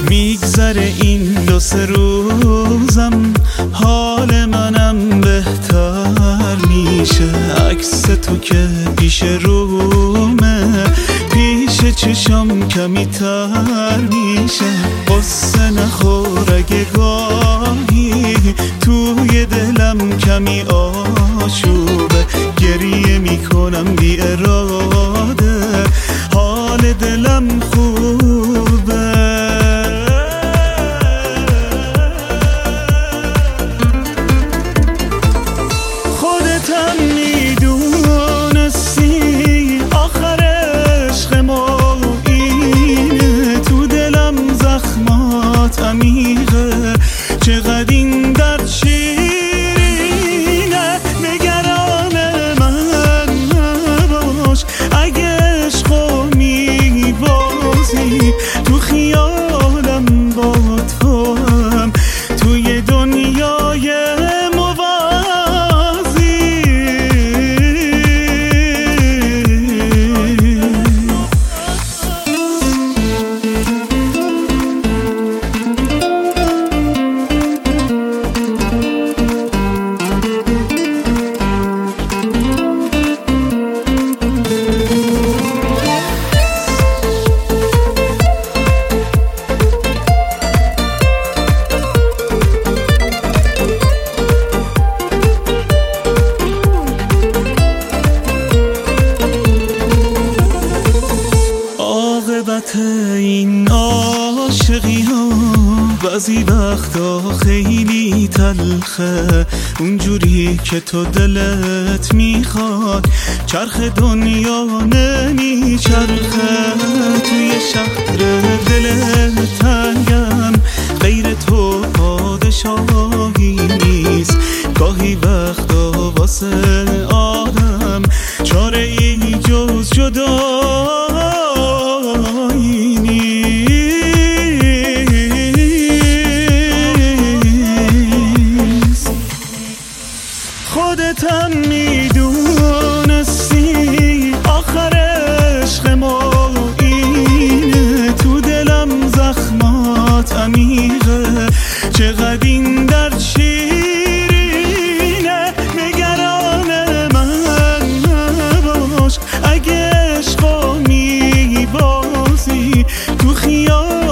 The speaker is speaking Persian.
میگذره این 2-3 روزم، حال منم بهتر میشه. عکس تو که پیش رومه، پیش چشم کمی تر میشه. قصه نخور اگه گاهی توی دلم کمی آشوبه، گریه میکنم بی اراده، حال دلم خوبه. خودتم میدونستی آخر عشق ما اینه، تو دلم زخمات عمیقه، چقدر این درد شیرینه. نگران من نباش اگه عشقو میبازی، تو خیالم با تو هم توی دنیای این عاشقی ها بعضی وقتا خیلی تلخه، اونجوری که تو دلت میخواد چرخ دنیا نمیچرخه. توی شهر دل تنگم غیر تو پادشاهی نیست، گاهی وقتا واسه آدم چاره ای جز جدایی نیست. خودتم میدونستی آخر عشق ما اینه، تو دلم زخمات عمیقه، چقدر این درد شیرینه. نگران من نباش اگه عشقو میبازی، تو خیال